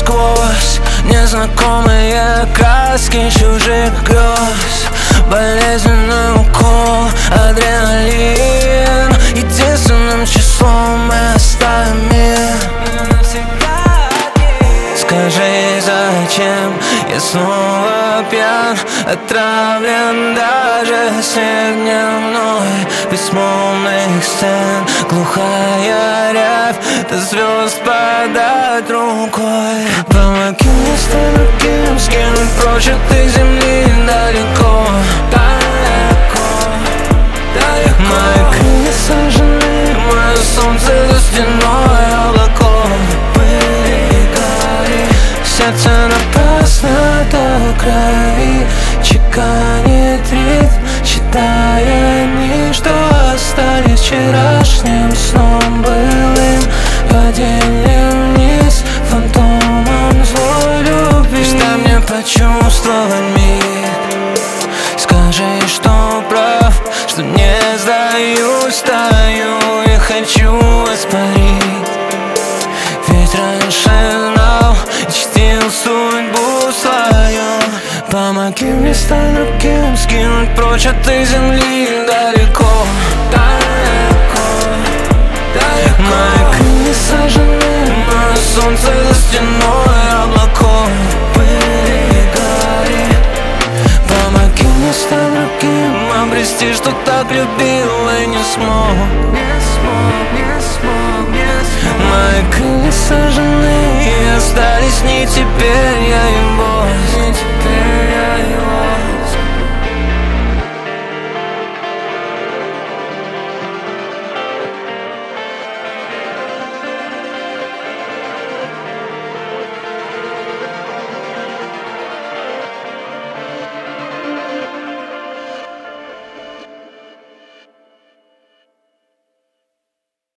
насквозь незнакомые краски чужих грез. Болезненный укол, адреналин. Единственным числом мы оставим мир. Скажи, зачем я снова пьян, отравлен даже свет дневной безмолвных сцен. Глухая рябь до звезд подать рукой. Помоги мне стать другим, скинуть прочь от этой земли далеко, далеко, далеко. Мои крылья сожжены, мое солнце за стеной облаков. Сердце напрасно до крови чеканит ритм, читая дни, что остались вчерашним сном былым, падением вниз, фантомом злой любви. Дай мне почувствовать миг. Скажи, что прав, что не сдаюсь, стою и хочу воспарить. Ведь раньше знал и чтил судьбу свою. Помоги мне стать другим, скинуть прочь от этой земли далеко, далеко, далеко. Мои крылья сожжены, мое солнце за стеной облаков. Пыли гори. Помоги мне стать другим, обрести, что так любил и не смог.